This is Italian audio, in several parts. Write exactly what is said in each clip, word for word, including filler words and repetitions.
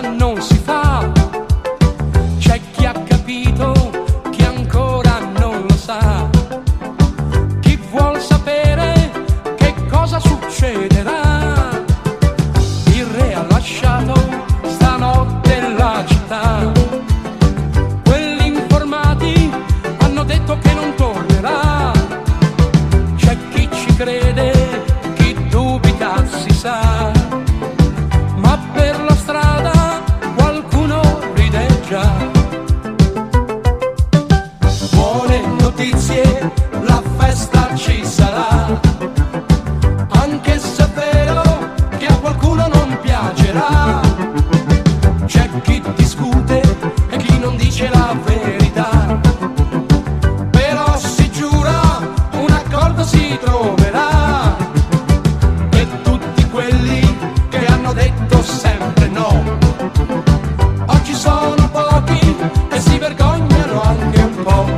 non si fa. C'è chi ha capito, chi ancora non lo sa. Chi vuol sapere che cosa succederà. Il re ha lasciato stanotte la città. Quelli informati hanno detto che non tornerà. C'è chi ci crede, chi dubita si sa. Ma per la strada qualcuno ride già. Buone notizie, la festa ci sarà. Anche se è vero che a qualcuno non piacerà. C'è chi discute e chi non dice la verità. Però si giura, un accordo si troverà. E tutti quelli che hanno detto sempre no, oggi sono pochi e si vergognano anche un po'.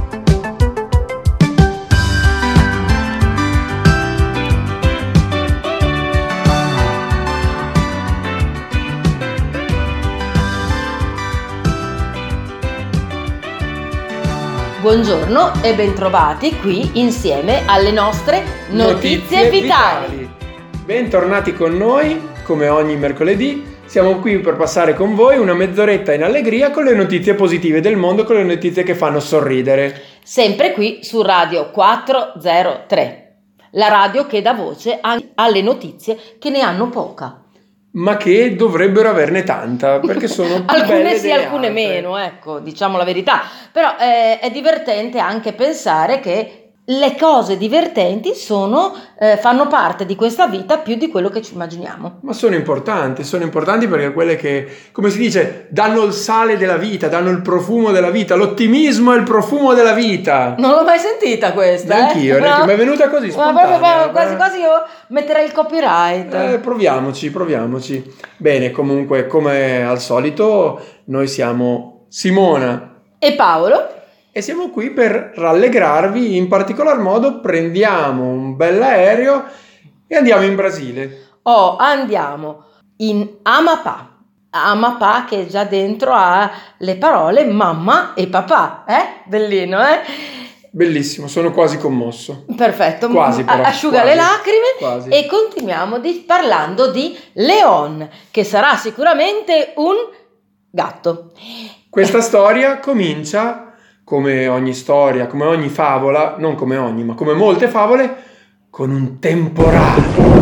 Buongiorno e bentrovati qui insieme alle nostre notizie, vitali. Bentornati con noi, come ogni mercoledì. Siamo qui per passare con voi una mezz'oretta in allegria con le notizie positive del mondo, con le notizie che fanno sorridere. Sempre qui su Radio quattrocentotre, la radio che dà voce alle notizie che ne hanno poca. Ma che dovrebbero averne tanta, perché sono più alcune belle sì, delle alcune altre. meno, ecco, diciamo la verità. Però eh, è divertente anche pensare che le cose divertenti sono, eh, fanno parte di questa vita più di quello che ci immaginiamo. Ma sono importanti, sono importanti perché quelle che, come si dice, danno il sale della vita, danno il profumo della vita, l'ottimismo è il profumo della vita. Non l'ho mai sentita questa. Neanch'io, eh? neanch'io, mi è venuta così Ma spontanea. proprio, quasi quasi io metterei il copyright. Eh, proviamoci, proviamoci. Bene, comunque, come al solito, noi siamo Simona E Paolo. e siamo qui per rallegrarvi. In particolar modo prendiamo un bell'aereo e andiamo in Brasile. Oh, andiamo in Amapá. Amapá che già dentro ha le parole mamma e papà, eh? Bellino, eh? Bellissimo, sono quasi commosso. Perfetto, Quasi, però, asciuga quasi, le lacrime quasi. E continuiamo di, parlando di Leon, che sarà sicuramente un gatto. Questa storia comincia, come ogni storia, come ogni favola, non come ogni, ma come molte favole, con un temporale.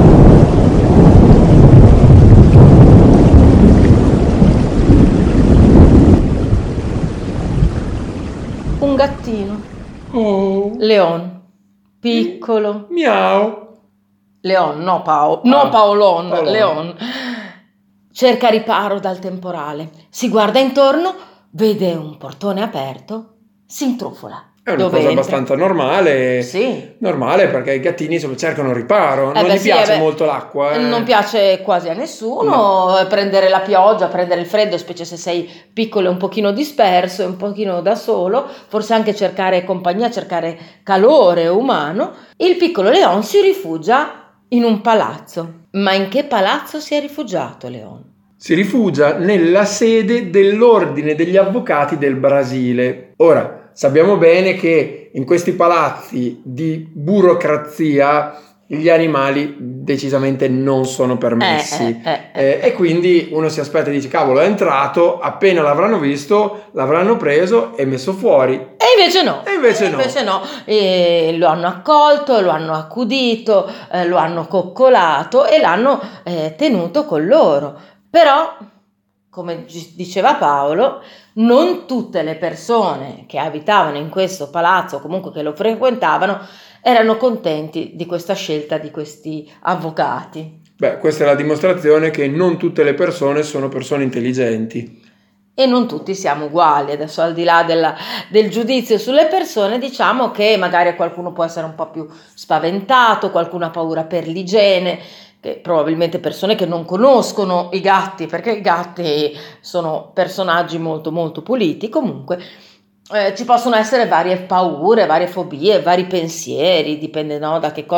Un gattino, Oh, Leon, piccolo. miau. Leon, no Pao, no Ah, Paolon, Paolon. Leon. Cerca riparo dal temporale, si guarda intorno, vede un portone aperto, si intrufola. È una Dove cosa entra? abbastanza normale. Sì. Normale perché i gattini insomma, cercano riparo. Eh Non beh, gli sì, piace eh beh, molto l'acqua. eh. Non piace quasi a nessuno, No. eh, prendere la pioggia, prendere il freddo, specie se sei piccolo e un pochino disperso e un pochino da solo, forse anche cercare compagnia, cercare calore umano. Il piccolo Leon si rifugia in un palazzo. Ma in che palazzo si è rifugiato Leon? Si rifugia nella sede dell'Ordine degli Avvocati del Brasile. Ora, sappiamo bene che in questi palazzi di burocrazia gli animali decisamente non sono permessi. Eh, eh, eh, Eh, e quindi uno si aspetta e dice, cavolo, è entrato, appena l'avranno visto, l'avranno preso e messo fuori. E invece no. E invece no. Invece no. E lo hanno accolto, lo hanno accudito, eh, lo hanno coccolato e l'hanno eh, tenuto con loro. Però, come gi- diceva Paolo, non tutte le persone che abitavano in questo palazzo, o comunque che lo frequentavano, erano contenti di questa scelta di questi avvocati. Beh, questa è la dimostrazione che non tutte le persone sono persone intelligenti. E non tutti siamo uguali. Adesso, al di là della, del giudizio sulle persone, diciamo che magari qualcuno può essere un po' più spaventato, qualcuno ha paura per l'igiene, che probabilmente persone che non conoscono i gatti, perché i gatti sono personaggi molto molto puliti. Comunque eh, ci possono essere varie paure, varie fobie, vari pensieri, dipende, no, da che cosa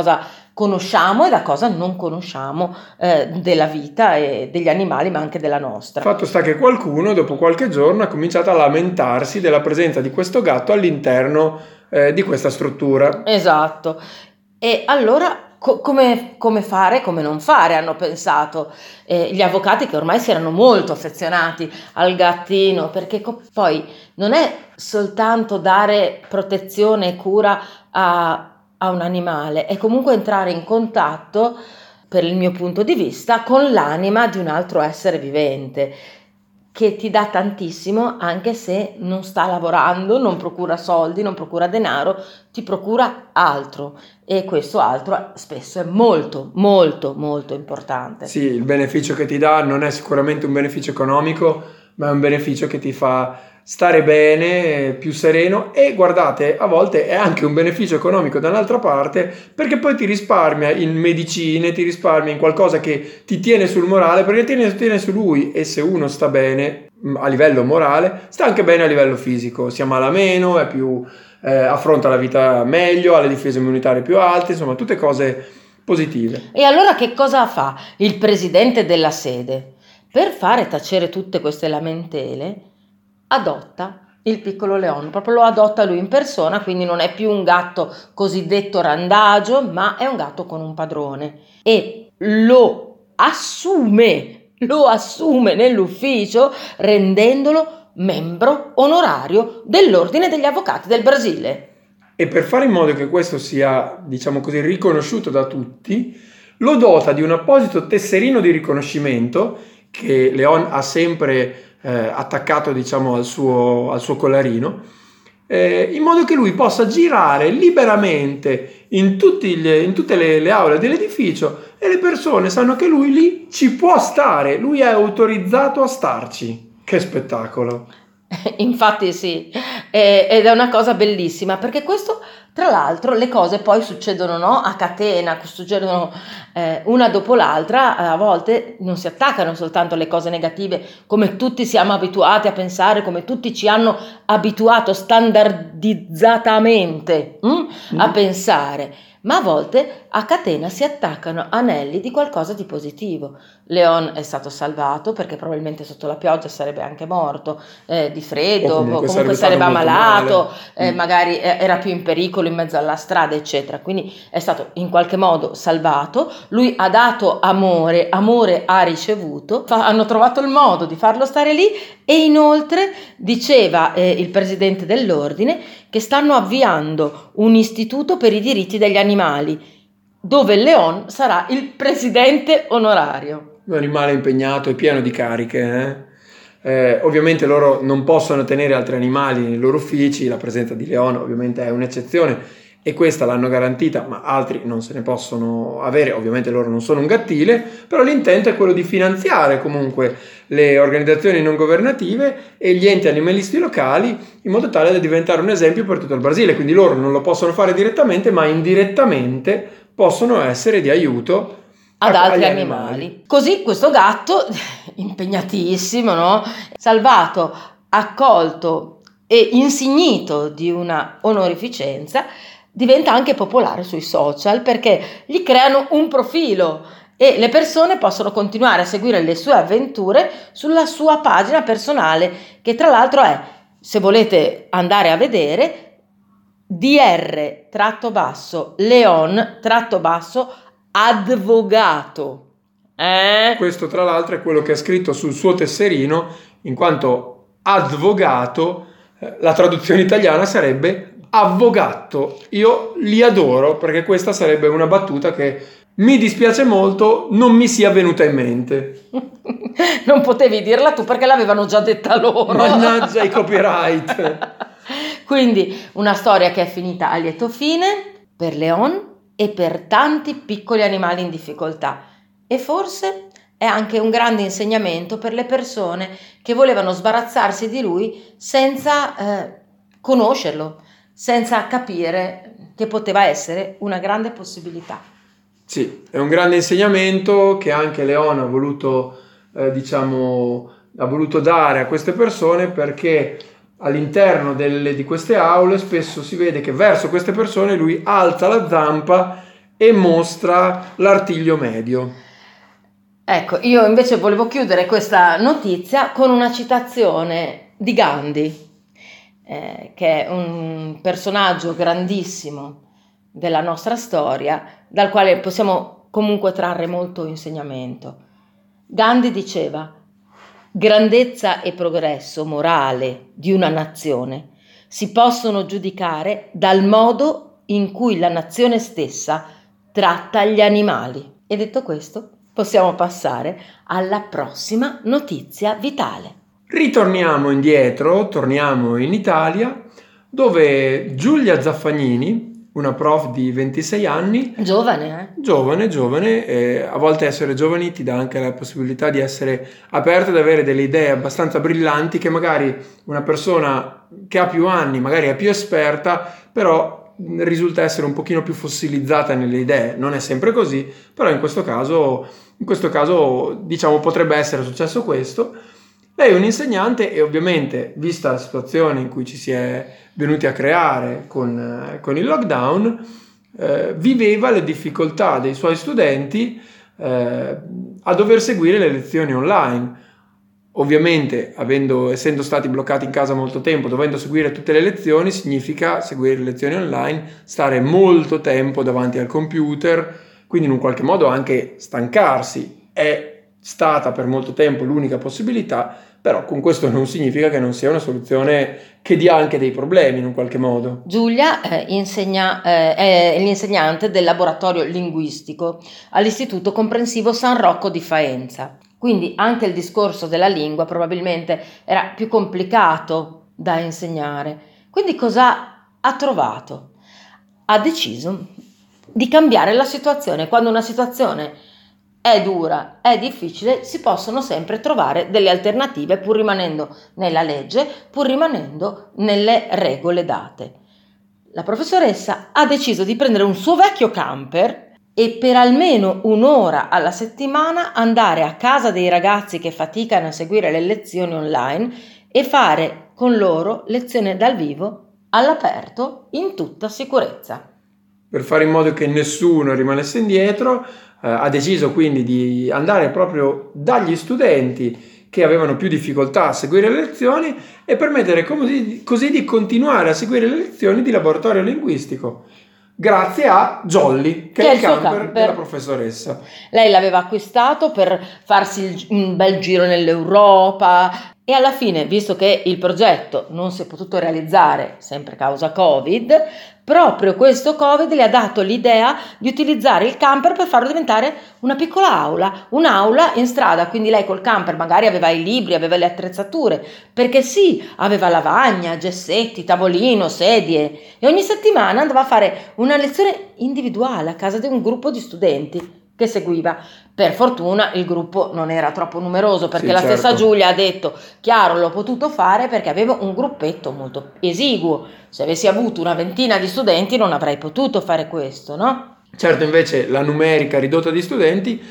conosciamo e da cosa non conosciamo eh, della vita e degli animali, ma anche della nostra. Fatto sta che qualcuno dopo qualche giorno ha cominciato a lamentarsi della presenza di questo gatto all'interno eh, di questa struttura. Esatto. E allora co- come, come fare, come non fare, hanno pensato eh, gli avvocati, che ormai si erano molto affezionati al gattino, perché co- poi non è soltanto dare protezione e cura a, a un animale, è comunque entrare in contatto, per il mio punto di vista, con l'anima di un altro essere vivente, che ti dà tantissimo anche se non sta lavorando, non procura soldi, non procura denaro, ti procura altro, e questo altro spesso è molto molto molto importante. Sì, il beneficio che ti dà non è sicuramente un beneficio economico, ma è un beneficio che ti fa stare bene, più sereno, e guardate, a volte è anche un beneficio economico dall'altra parte, perché poi ti risparmia in medicine, ti risparmia in qualcosa che ti tiene sul morale, perché tiene, tiene su lui, e se uno sta bene a livello morale, sta anche bene a livello fisico, si ammala meno, è più, eh, affronta la vita meglio, ha le difese immunitarie più alte, insomma tutte cose positive. E allora che cosa fa il presidente della sede? Per fare tacere tutte queste lamentele, adotta il piccolo Leon, proprio lo adotta lui in persona, quindi non è più un gatto cosiddetto randagio, ma è un gatto con un padrone, e lo assume, lo assume nell'ufficio, rendendolo membro onorario dell'Ordine degli Avvocati del Brasile. E per fare in modo che questo sia, diciamo così, riconosciuto da tutti, lo dota di un apposito tesserino di riconoscimento che Leon ha sempre Eh, attaccato, diciamo, al suo, al suo collarino, eh, in modo che lui possa girare liberamente in, tutti gli, in tutte le, le aule dell'edificio, e le persone sanno che lui lì ci può stare, lui è autorizzato a starci. Che spettacolo! Infatti sì, eh, ed è una cosa bellissima, perché questo, tra l'altro, le cose poi succedono, no? A catena, succedono eh, una dopo l'altra, a volte non si attaccano soltanto le cose negative, come tutti siamo abituati a pensare, come tutti ci hanno abituato standardizzatamente hm? mm. a pensare, ma a volte a catena si attaccano anelli di qualcosa di positivo. Leon è stato salvato perché probabilmente sotto la pioggia sarebbe anche morto eh, di freddo, o comunque, o comunque sarebbe, sarebbe ammalato, eh, mm. magari era più in pericolo in mezzo alla strada, eccetera. Quindi è stato in qualche modo salvato. Lui ha dato amore, amore ha ricevuto, Fa, hanno trovato il modo di farlo stare lì, e inoltre diceva eh, il presidente dell'ordine che stanno avviando un istituto per i diritti degli animali, dove il Leon sarà il presidente onorario. Un animale impegnato e pieno di cariche, eh? Eh, ovviamente loro non possono tenere altri animali nei loro uffici, la presenza di Leon ovviamente è un'eccezione, e questa l'hanno garantita, ma altri non se ne possono avere. Ovviamente loro non sono un gattile, però l'intento è quello di finanziare comunque le organizzazioni non governative e gli enti animalisti locali, in modo tale da diventare un esempio per tutto il Brasile. Quindi loro non lo possono fare direttamente, ma indirettamente possono essere di aiuto ad altri animali. animali. Così questo gatto, impegnatissimo, no? Salvato, accolto e insignito di una onorificenza, diventa anche popolare sui social, perché gli creano un profilo e le persone possono continuare a seguire le sue avventure sulla sua pagina personale, che tra l'altro è, se volete andare a vedere, dr tratto basso leon tratto basso advogato. Eh? Questo tra l'altro è quello che è scritto sul suo tesserino, in quanto advogato, eh, la traduzione italiana sarebbe avvogato. Io li adoro, perché questa sarebbe una battuta che mi dispiace molto non mi sia venuta in mente. Non potevi dirla tu perché l'avevano già detta loro. Mannaggia i copyright. Quindi una storia che è finita a lieto fine per Leon e per tanti piccoli animali in difficoltà, e forse è anche un grande insegnamento per le persone che volevano sbarazzarsi di lui senza eh, conoscerlo, senza capire che poteva essere una grande possibilità. Sì, è un grande insegnamento che anche Leon ha voluto, eh, diciamo, ha voluto dare a queste persone, perché all'interno delle, di queste aule spesso si vede che verso queste persone lui alza la zampa e mostra l'artiglio medio. Ecco, io invece volevo chiudere questa notizia con una citazione di Gandhi, eh, che è un personaggio grandissimo della nostra storia, dal quale possiamo comunque trarre molto insegnamento. Gandhi diceva: grandezza e progresso morale di una nazione si possono giudicare dal modo in cui la nazione stessa tratta gli animali. E detto questo, possiamo passare alla prossima notizia vitale. Ritorniamo indietro, torniamo in Italia, dove Giulia Zaffagnini, una prof di ventisei anni, giovane, eh? giovane, giovane, eh, a volte essere giovani ti dà anche la possibilità di essere aperta, ad avere delle idee abbastanza brillanti che magari una persona che ha più anni, magari è più esperta, però risulta essere un pochino più fossilizzata nelle idee. Non è sempre così, però in questo caso, in questo caso diciamo potrebbe essere successo questo. Lei è un insegnante e ovviamente, vista la situazione in cui ci si è venuti a creare con, con il lockdown, eh, viveva le difficoltà dei suoi studenti eh, a dover seguire le lezioni online. Ovviamente, avendo, essendo stati bloccati in casa molto tempo, dovendo seguire tutte le lezioni, significa seguire le lezioni online, stare molto tempo davanti al computer, quindi in un qualche modo anche stancarsi. È stata per molto tempo l'unica possibilità, però con questo non significa che non sia una soluzione che dia anche dei problemi in un qualche modo. Giulia eh, insegna, eh, è l'insegnante del laboratorio linguistico all'Istituto Comprensivo San Rocco di Faenza, quindi anche il discorso della lingua probabilmente era più complicato da insegnare. Quindi cosa ha trovato? Ha deciso di cambiare la situazione. Quando una situazione è dura, è difficile, si possono sempre trovare delle alternative pur rimanendo nella legge, pur rimanendo nelle regole date. La professoressa ha deciso di prendere un suo vecchio camper e per almeno un'ora alla settimana andare a casa dei ragazzi che faticano a seguire le lezioni online e fare con loro lezioni dal vivo all'aperto in tutta sicurezza. Per fare in modo che nessuno rimanesse indietro, eh, ha deciso quindi di andare proprio dagli studenti che avevano più difficoltà a seguire le lezioni e permettere così, così di continuare a seguire le lezioni di laboratorio linguistico. Grazie a Jolly, che, che è il camper, camper della professoressa. Lei l'aveva acquistato per farsi un bel giro nell'Europa e alla fine, visto che il progetto non si è potuto realizzare, sempre causa Covid, proprio questo Covid le ha dato l'idea di utilizzare il camper per farlo diventare una piccola aula, un'aula in strada. Quindi lei col camper magari aveva i libri, aveva le attrezzature, perché sì, aveva lavagna, gessetti, tavolino, sedie, e ogni settimana andava a fare una lezione individuale a casa di un gruppo di studenti che seguiva. Per fortuna il gruppo non era troppo numeroso, perché sì, la certo. stessa Giulia ha detto: chiaro, l'ho potuto fare perché avevo un gruppetto molto esiguo, se avessi avuto una ventina di studenti non avrei potuto fare questo, no? Certo, invece la numerica ridotta di studenti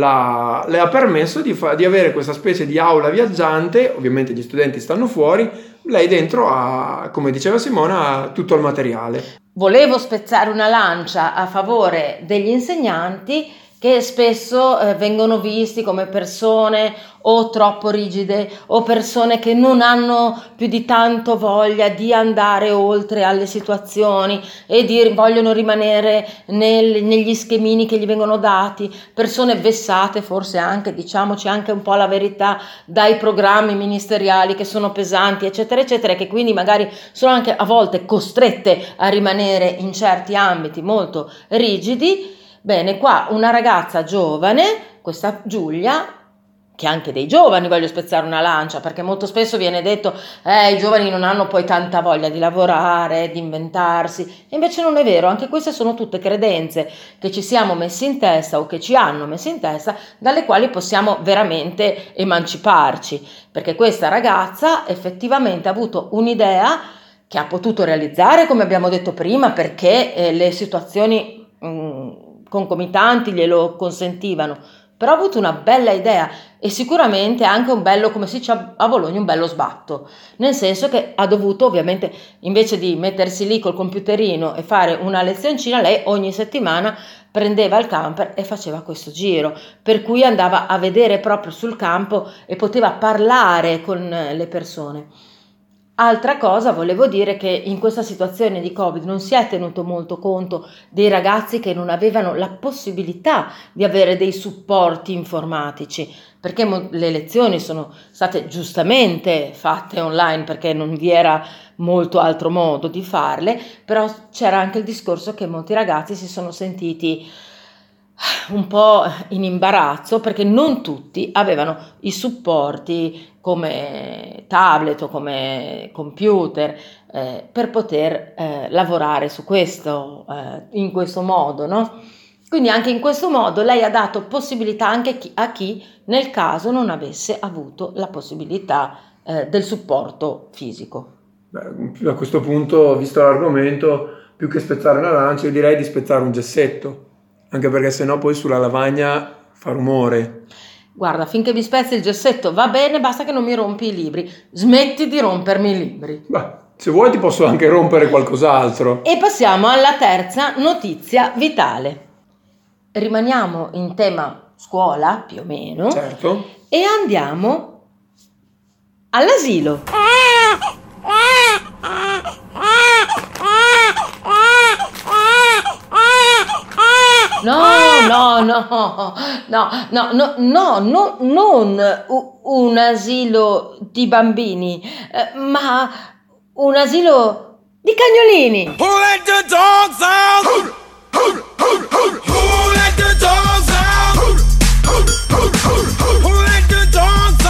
la, le ha permesso di, fa, di avere questa specie di aula viaggiante. Ovviamente gli studenti stanno fuori, lei dentro ha, come diceva Simona, ha tutto il materiale. Volevo spezzare una lancia a favore degli insegnanti, che spesso eh, vengono visti come persone o troppo rigide o persone che non hanno più di tanto voglia di andare oltre alle situazioni e di, vogliono rimanere nel, negli schemini che gli vengono dati, persone vessate forse anche, diciamoci anche un po' la verità, dai programmi ministeriali che sono pesanti eccetera eccetera, che quindi magari sono anche a volte costrette a rimanere in certi ambiti molto rigidi. Bene, qua una ragazza giovane, questa Giulia, che anche dei giovani voglio spezzare una lancia, perché molto spesso viene detto eh, i giovani non hanno poi tanta voglia di lavorare, di inventarsi, e invece non è vero. Anche queste sono tutte credenze che ci siamo messi in testa o che ci hanno messo in testa, dalle quali possiamo veramente emanciparci, perché questa ragazza effettivamente ha avuto un'idea che ha potuto realizzare, come abbiamo detto prima, perché eh, le situazioni mh, concomitanti glielo consentivano, però ha avuto una bella idea e sicuramente anche un bello, come si dice a Bologna, un bello sbatto, nel senso che ha dovuto ovviamente, invece di mettersi lì col computerino e fare una lezioncina, lei ogni settimana prendeva il camper e faceva questo giro, per cui andava a vedere proprio sul campo e poteva parlare con le persone. Altra cosa, volevo dire che in questa situazione di Covid non si è tenuto molto conto dei ragazzi che non avevano la possibilità di avere dei supporti informatici, perché le lezioni sono state giustamente fatte online perché non vi era molto altro modo di farle, però c'era anche il discorso che molti ragazzi si sono sentiti un po' in imbarazzo perché non tutti avevano i supporti come tablet o come computer eh, per poter eh, lavorare su questo eh, in questo modo, no? Quindi anche in questo modo lei ha dato possibilità anche chi, a chi nel caso non avesse avuto la possibilità eh, del supporto fisico. Beh, a questo punto, visto l'argomento, più che spezzare una lancia, io direi di spezzare un gessetto, anche perché sennò poi sulla lavagna fa rumore. Guarda, finché mi spezzi il gessetto va bene, basta che non mi rompi i libri. Smetti di rompermi i libri. Beh, se vuoi ti posso anche rompere qualcos'altro. E passiamo alla terza notizia vitale. Rimaniamo in tema scuola, più o meno. Certo. E andiamo all'asilo. No, no, no, no, no, no, no, no, non un asilo di bambini, eh, ma un asilo di cagnolini. Who let the dogs out? Who let the dogs out? Who let the dogs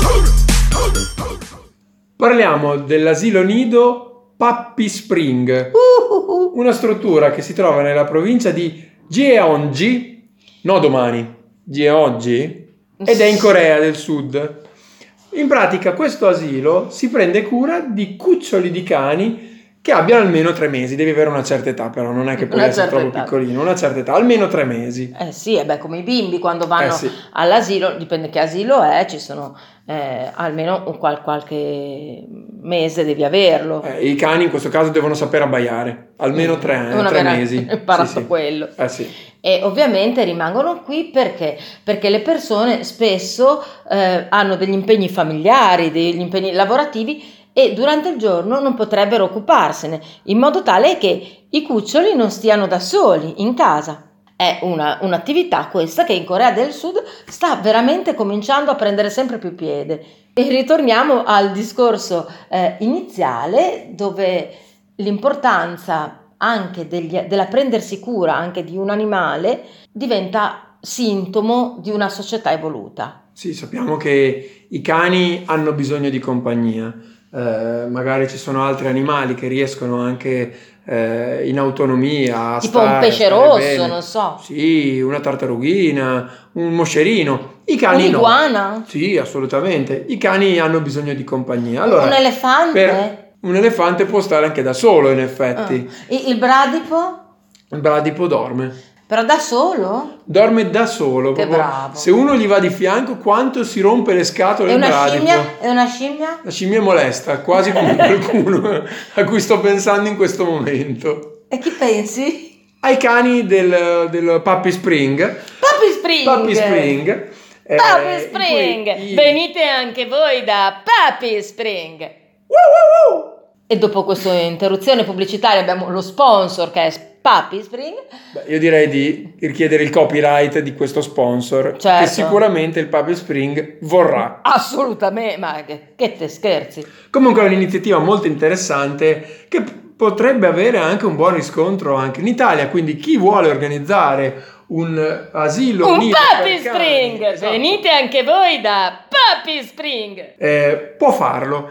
out? Parliamo dell'asilo nido Puppy Spring, una struttura che si trova nella provincia di Gyeonggi, no domani, Gyeonggi, ed è in Corea del Sud. In pratica questo asilo si prende cura di cuccioli di cani che abbiano almeno tre mesi, devi avere una certa età però, non è che puoi Una essere certa troppo età. piccolino, una certa età, almeno tre mesi. Eh sì, e beh, come i bimbi quando vanno Eh sì. all'asilo, dipende che asilo è, ci sono eh, almeno un qual- qualche mese devi averlo. Eh, I cani in questo caso devono sapere abbaiare, almeno tre, Devono tre aver mesi. imparato Sì, sì. quello. Eh sì. E ovviamente rimangono qui perché? Perché le persone spesso eh, hanno degli impegni familiari, degli impegni lavorativi e durante il giorno non potrebbero occuparsene, in modo tale che i cuccioli non stiano da soli in casa. È una, un'attività questa che in Corea del Sud sta veramente cominciando a prendere sempre più piede. E ritorniamo al discorso eh, iniziale, dove l'importanza anche degli, della prendersi cura anche di un animale diventa sintomo di una società evoluta. Sì, sappiamo che i cani hanno bisogno di compagnia. Eh, magari ci sono altri animali che riescono anche eh, in autonomia a Tipo stare, un pesce stare rosso, bene. non so. Sì, una tartarughina, un moscerino. I cani Un'iguana? no. Sì, assolutamente. I cani hanno bisogno di compagnia. Allora, Un elefante? per- un elefante può stare anche da solo, in effetti. Ah. Il, il bradipo? Il bradipo dorme. Però da solo? Dorme da solo. Che proprio. bravo. Se uno gli va di fianco, quanto si rompe le scatole È il una bradipo. scimmia? È una scimmia? La scimmia è molesta, quasi come qualcuno a cui sto pensando in questo momento. E chi pensi? Ai cani del, del Puppy Spring. Puppy Spring! Puppy Spring. eh, Puppy in Spring! cui i- Venite anche voi da Puppy Spring! Woo, woo, woo. E dopo questa interruzione pubblicitaria abbiamo lo sponsor che è Puppy Spring. Beh, io direi di richiedere il copyright di questo sponsor, Certo. che sicuramente il Puppy Spring vorrà. Assolutamente, ma che, che te scherzi? Comunque è un'iniziativa molto interessante che p- potrebbe avere anche un buon riscontro anche in Italia, quindi chi vuole organizzare un asilo Un nido Puppy per cani, Spring! esatto, Venite anche voi da Puppy Spring! eh, può farlo.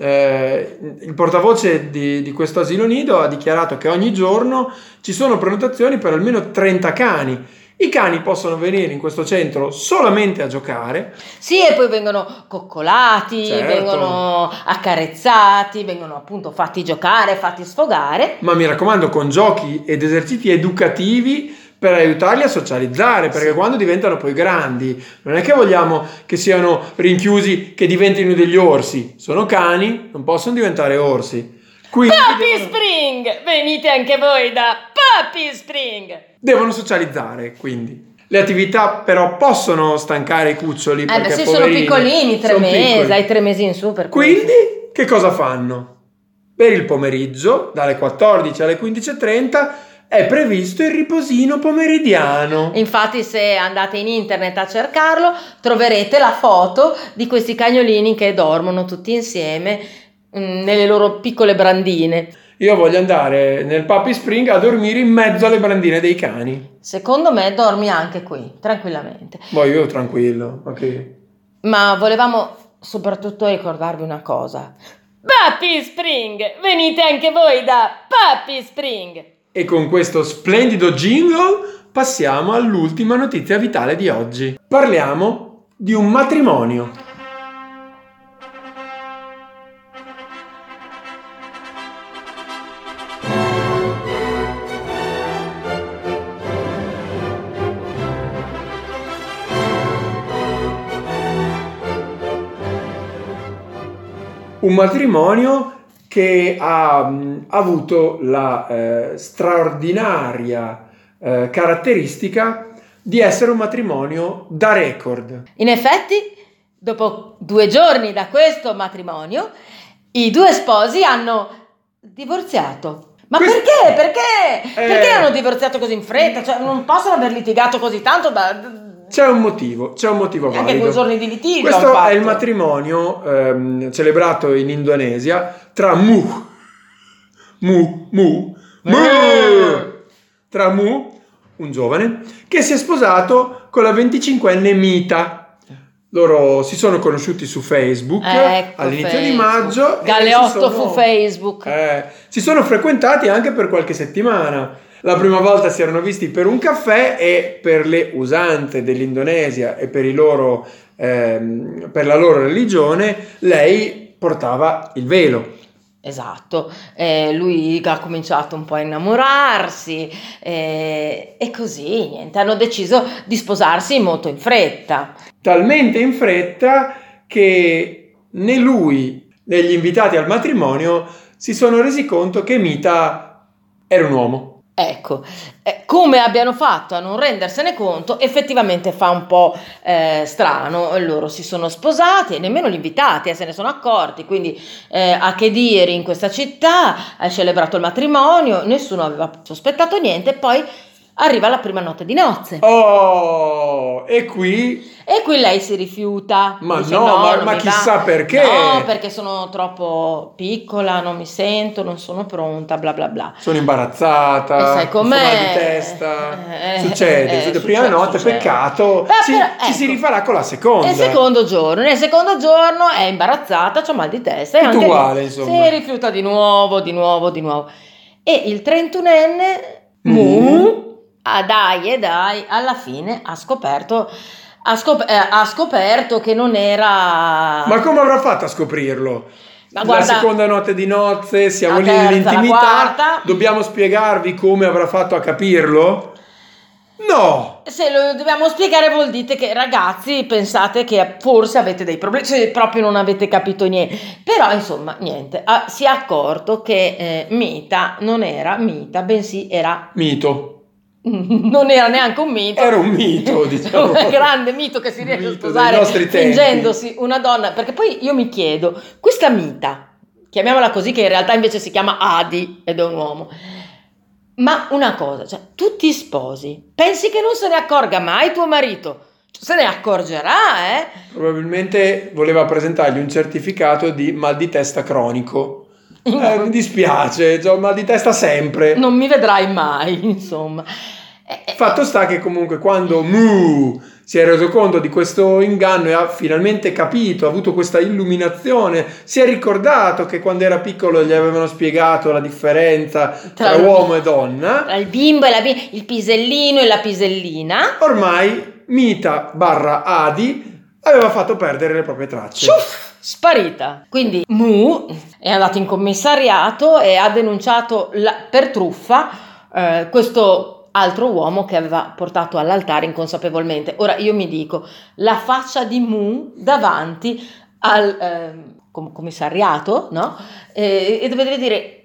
Eh, il portavoce di, di questo asilo nido ha dichiarato che ogni giorno ci sono prenotazioni per almeno trenta cani. I cani possono venire in questo centro solamente a giocare. Sì, e poi vengono coccolati, Certo. vengono accarezzati, vengono appunto fatti giocare, fatti sfogare. Ma mi raccomando, con giochi ed esercizi educativi per aiutarli a socializzare, perché Sì. quando diventano poi grandi non è che vogliamo che siano rinchiusi, che diventino degli orsi, sono cani, non possono diventare orsi. Quindi Puppy devono, Spring! Venite anche voi da Puppy Spring! devono socializzare, quindi. Le attività però possono stancare i cuccioli Eh perché beh, sì, sono poverini, piccolini, tre sono mesi, piccoli. hai tre mesi in su per cui... Quindi che cosa fanno? Per il pomeriggio, dalle quattordici alle quindici e trenta, è previsto il riposino pomeridiano. Infatti se andate in internet a cercarlo troverete la foto di questi cagnolini che dormono tutti insieme mh, nelle loro piccole brandine. Io voglio andare nel Puppy Spring a dormire in mezzo alle brandine dei cani. Secondo me dormi anche qui, tranquillamente. Poi io tranquillo, ok. Ma volevamo soprattutto ricordarvi una cosa. Puppy Spring! Venite anche voi da Puppy Spring! E con questo splendido jingle passiamo all'ultima notizia vitale di oggi. Parliamo di un matrimonio. Un matrimonio che ha mh, avuto la eh, straordinaria eh, caratteristica di essere un matrimonio da record. In effetti, dopo due giorni da questo matrimonio, i due sposi hanno divorziato. Ma Questo- perché? Perché? Eh. Perché hanno divorziato così in fretta? Cioè, non possono aver litigato così tanto da... C'è un motivo, c'è un motivo Anche valido. due giorni di litigio Questo hanno è il fatto. matrimonio ehm, celebrato in Indonesia tra Mu, Mu, Mu, Mu, tra Mu, un giovane, che si è sposato con la venticinquenne Mita. Loro si sono conosciuti su Facebook Ecco, all'inizio di Facebook. maggio. e Galeotto si sono- su Facebook. eh, si sono frequentati anche per qualche settimana. La prima volta si erano visti per un caffè e per le usanze dell'Indonesia e per, i loro, ehm, per la loro religione lei portava il velo. Esatto, eh, lui ha cominciato un po' a innamorarsi eh, e così, niente, hanno deciso di sposarsi molto in fretta. Talmente in fretta che né lui né gli invitati al matrimonio si sono resi conto che Mita era un uomo. Ecco, eh, come abbiano fatto a non rendersene conto, effettivamente fa un po' eh, strano. Loro si sono sposati e nemmeno gli invitati eh, se ne sono accorti, quindi eh, a che dire in questa città, ha celebrato il matrimonio, nessuno aveva sospettato niente, poi arriva la prima notte di nozze. Oh, e qui... E qui lei si rifiuta. Ma dice, no, ma- non ma mi chissà va. perché. No, perché sono troppo piccola, non mi sento, non sono pronta, bla bla bla. Sono imbarazzata, E sai com'è? mal di testa, Eh, succede, eh, succede. succede, Prima notte, succede. peccato, Beh, ci, però, ci si ecco. rifarà con la seconda. Nel secondo giorno, nel secondo giorno è imbarazzata, c'ha mal di testa e Tutto anche lì uguale, insomma. si rifiuta di nuovo, di nuovo, di nuovo. E il trentunenne Mu. Mu, ah dai e dai, alla fine ha scoperto, ha, scop- eh, ha scoperto che non era... Ma come avrà fatto a scoprirlo? Ma guarda- la seconda notte di nozze, siamo La lì terza, la nell'intimità, quarta. dobbiamo spiegarvi come avrà fatto a capirlo? No! Se lo dobbiamo spiegare vuol dire che ragazzi pensate che forse avete dei problemi, cioè proprio non avete capito niente, però insomma niente, ah, si è accorto che eh, Mita non era Mita, bensì era, Mito. non era neanche un mito, Era un mito, diciamo. un grande mito che si riesce a Mito sposare dei nostri tempi. fingendosi una donna, perché poi io mi chiedo, questa Mita, chiamiamola così, che in realtà invece si chiama Adi ed è un uomo. Ma una cosa, cioè, tu ti sposi, pensi che non se ne accorga mai tuo marito? Se ne accorgerà, eh? Probabilmente voleva presentargli un certificato di mal di testa cronico. Eh, mi dispiace, ho mal di testa sempre. Non mi vedrai mai, insomma. Eh, eh, Fatto sta che comunque quando Mu si è reso conto di questo inganno e ha finalmente capito, ha avuto questa illuminazione, si è ricordato che quando era piccolo gli avevano spiegato la differenza tra, Tra- uomo e donna, tra il bimbo e la bimba, il pisellino e la pisellina. ormai Mita barra Adi aveva fatto perdere le proprie tracce. Ciuff, sparita. Quindi Mu è andato in commissariato e ha denunciato la- per truffa eh, questo altro uomo che aveva portato all'altare inconsapevolmente. Ora io mi dico, la faccia di Mu davanti al ehm, com- commissariato, no? E, e deve dire,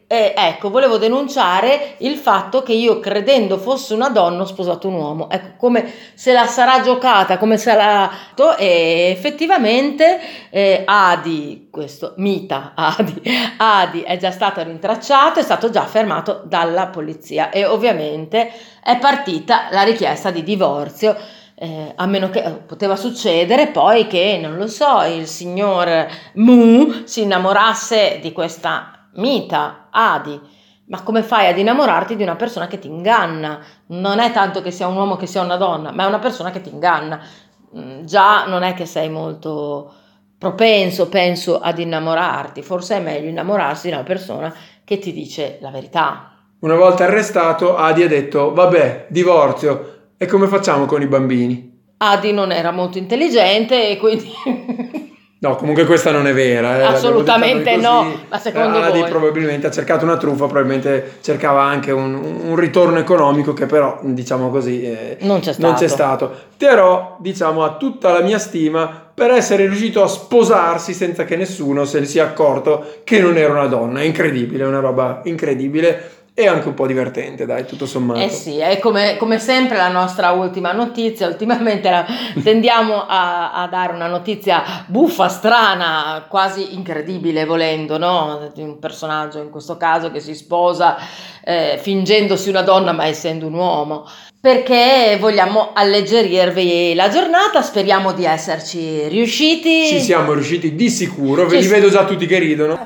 Eh, ecco, volevo denunciare il fatto che io, credendo fosse una donna, ho sposato un uomo. Ecco, come se la sarà giocata, come sarà... E effettivamente eh, Adi, questo Mita Adi, Adi è già stato rintracciato, è stato già fermato dalla polizia e ovviamente è partita la richiesta di divorzio. Eh, a meno che poteva succedere poi che, non lo so, il signor Mu si innamorasse di questa Mita Adi. Ma come fai ad innamorarti di una persona che ti inganna? Non è tanto che sia un uomo che sia una donna, ma è una persona che ti inganna. Già non è che sei molto propenso, penso, ad innamorarti. Forse è meglio innamorarsi di una persona che ti dice la verità. Una volta arrestato, Adi ha detto: vabbè, divorzio. E come facciamo con i bambini? Adi non era molto intelligente e quindi... No, comunque questa non è vera. Eh. Assolutamente no, ma secondo Adi voi? probabilmente ha cercato una truffa, probabilmente cercava anche un, un ritorno economico che però, diciamo così, eh, non, c'è non c'è stato. Però, diciamo, ha tutta la mia stima per essere riuscito a sposarsi senza che nessuno se ne sia accorto che non era una donna. È incredibile, è una roba incredibile. E anche un po' divertente, dai, tutto sommato. Eh sì, è come, come sempre la nostra ultima notizia. Ultimamente la, tendiamo a, a dare una notizia buffa, strana, quasi incredibile volendo, no? Di un personaggio in questo caso che si sposa eh, fingendosi una donna ma essendo un uomo. Perché vogliamo alleggerirvi la giornata, speriamo di esserci riusciti. Ci siamo riusciti di sicuro, ve Ci li s- vedo già tutti che ridono.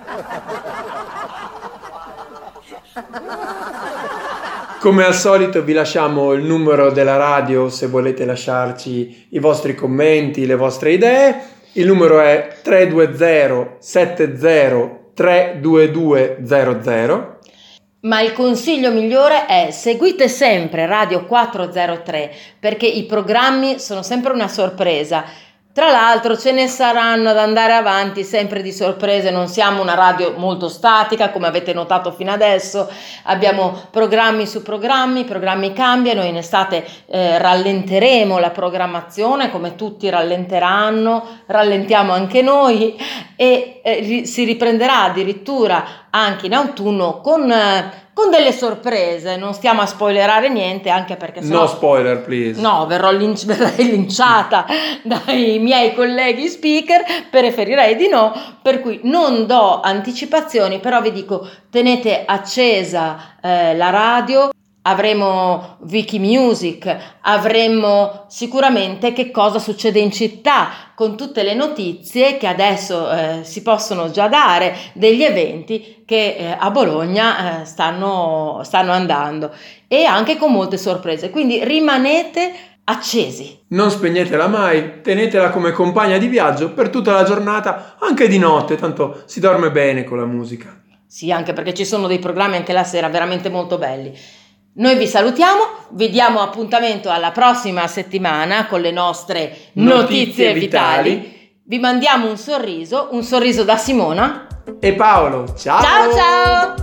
Come al solito vi lasciamo il numero della radio se volete lasciarci i vostri commenti, le vostre idee. Il numero è tre due zero sette zero tre due due zero zero. Ma il consiglio migliore è: seguite sempre Radio quattrocentotre perché i programmi sono sempre una sorpresa. Tra l'altro ce ne saranno ad andare avanti sempre di sorprese, non siamo una radio molto statica come avete notato fino adesso, abbiamo programmi su programmi, i programmi cambiano, in estate eh, rallenteremo la programmazione come tutti rallenteranno, rallentiamo anche noi e eh, ri- si riprenderà addirittura anche in autunno con... Eh, con delle sorprese, non stiamo a spoilerare niente anche perché sennò... No spoiler, please. No, verrò linci- verrei linciata dai miei colleghi speaker, preferirei di no, per cui non do anticipazioni, però vi dico tenete accesa eh, la radio. Avremo Wiki Music, avremo sicuramente che cosa succede in città con tutte le notizie che adesso eh, si possono già dare degli eventi che eh, a Bologna eh, stanno, stanno andando e anche con molte sorprese, quindi rimanete accesi. Non spegnetela mai, tenetela come compagna di viaggio per tutta la giornata, anche di notte, tanto si dorme bene con la musica. Sì, anche perché ci sono dei programmi anche la sera veramente molto belli. Noi vi salutiamo, vi diamo appuntamento alla prossima settimana con le nostre notizie, Notizie vitali. vitali. Vi mandiamo un sorriso, un sorriso da Simona E Paolo, ciao! Ciao ciao!